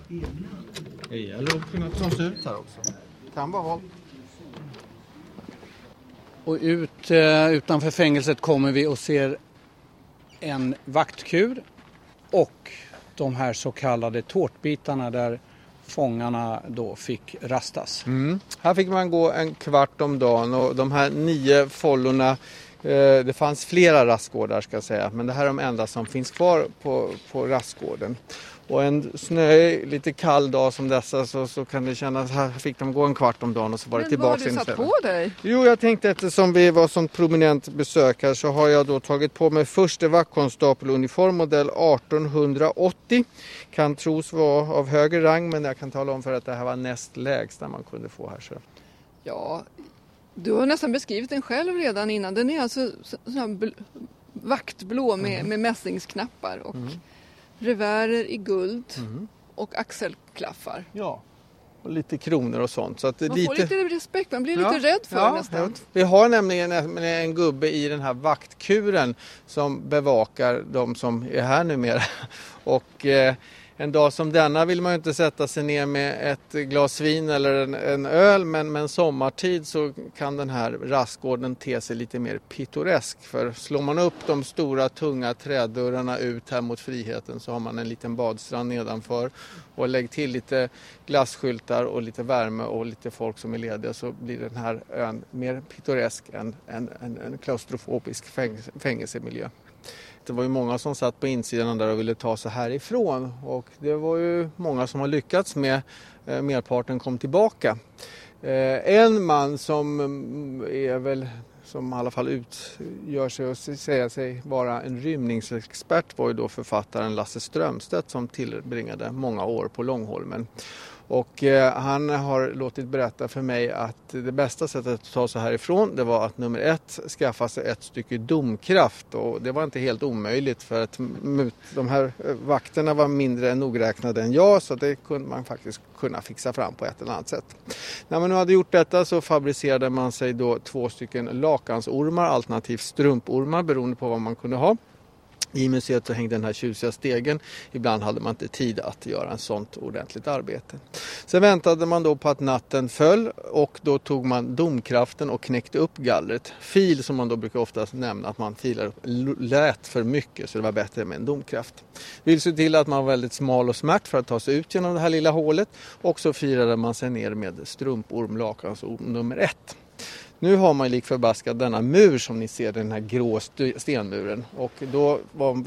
Det gäller att kunna ta sig ut här också. Kan vara håll. Och utanför fängelset kommer vi och ser en vaktkur och de här så kallade tårtbitarna där fångarna då fick rastas. Här fick man gå en kvart om dagen och de här 9 follorna, det fanns flera rastgårdar ska jag säga, men det här är de enda som finns kvar på rastgården. Och en snöig, lite kall dag som dessa så kan det kännas, här fick de gå en kvart om dagen och så var det tillbaka. Men vad har du satt på dig? Jo, jag tänkte eftersom vi var som prominent besökare så har jag då tagit på mig första vaktkonstapeluniform modell 1880. Kan tros vara av högre rang, men jag kan tala om för att det här var näst lägst där man kunde få här. Så. Ja, du har nästan beskrivit den själv redan innan. Den är alltså sån här vaktblå med mässingsknappar och revärer i guld och axelklaffar. Ja, och lite kronor och sånt. Så att det man får lite respekt, man blir lite rädd för nästan. Vi har nämligen en gubbe i den här vaktkuren som bevakar de som är här numera. Och en dag som denna vill man ju inte sätta sig ner med ett glas vin eller en öl, men sommartid så kan den här rastgården te sig lite mer pittoresk. För slår man upp de stora tunga trädörrarna ut här mot friheten så har man en liten badstrand nedanför och lägg till lite glasskyltar och lite värme och lite folk som är lediga så blir den här ön mer pittoresk än en klaustrofobisk fängelsemiljö. Det var ju många som satt på insidan där och ville ta sig härifrån och det var ju många som har lyckats med, merparten kom tillbaka. En man som är väl, som i alla fall utgör sig och säger sig vara en rymningsexpert var ju då författaren Lasse Strömstedt som tillbringade många år på Långholmen. Och han har låtit berätta för mig att det bästa sättet att ta sig härifrån det var att nummer 1 skaffa sig ett stycke domkraft och det var inte helt omöjligt för att de här vakterna var mindre än nogräknade än jag så det kunde man faktiskt kunna fixa fram på ett eller annat sätt. När man nu hade gjort detta så fabricerade man sig då 2 stycken lakansormar alternativt strumpormar beroende på vad man kunde ha. I museet så hängde den här tjusiga stegen. Ibland hade man inte tid att göra en sånt ordentligt arbete. Sen väntade man då på att natten föll och då tog man domkraften och knäckte upp gallret. Fil som man då brukar oftast nämna att man filar upp lät för mycket så det var bättre med en domkraft. Vill se till att man var väldigt smal och smärt för att ta sig ut genom det här lilla hålet och så firade man sig ner med strumporm, lakansorm nummer 1. Nu har man lik förbaskat denna mur som ni ser, den här grå stenmuren. Och då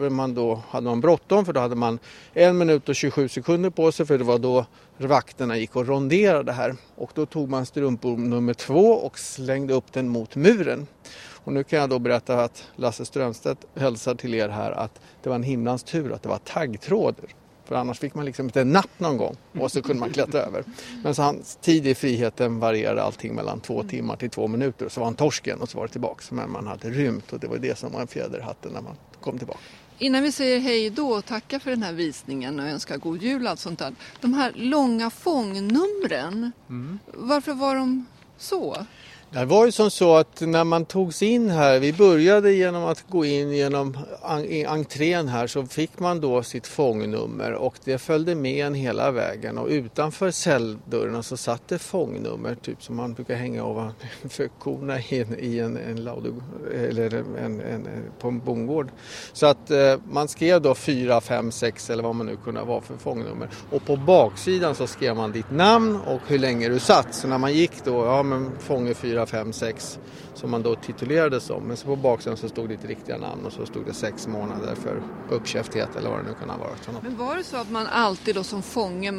hade man bråttom för då hade man 1 minut och 27 sekunder på sig för det var då vakterna gick och ronderade här. Och då tog man strumporm nummer 2 och slängde upp den mot muren. Och nu kan jag då berätta att Lasse Strömstedt hälsar till er här att det var en himlans tur att det var taggtråd. För annars fick man liksom inte en napp någon gång och så kunde man klättra över. Men så hans tid i friheten varierade allting mellan 2 timmar till 2 minuter. Så var han torsken och så var det tillbaka. Men man hade rymt och det var det som var en fjäder i hatten när man kom tillbaka. Innan vi säger hej då och tackar för den här visningen och önskar god jul och allt sånt där. De här långa fångnumren, varför var de så? Det var ju som så att när man tog sig in här, vi började genom att gå in genom entrén här så fick man då sitt fångnummer och det följde med en hela vägen och utanför celldörrarna så satt det fångnummer typ som man brukar hänga ovanför korna i en laudo, eller på en bondgård. Så att man skrev då 4, 5, 6 eller vad man nu kunde vara för fångnummer och på baksidan så skrev man ditt namn och hur länge du satt. Så när man gick då, fånge 4, 5, 6 som man då titulerade som. Men så på baksidan så stod ditt riktiga namn och så stod det 6 månader för uppkäfthet eller vad det nu kan ha varit. Men var det så att man alltid då som fånge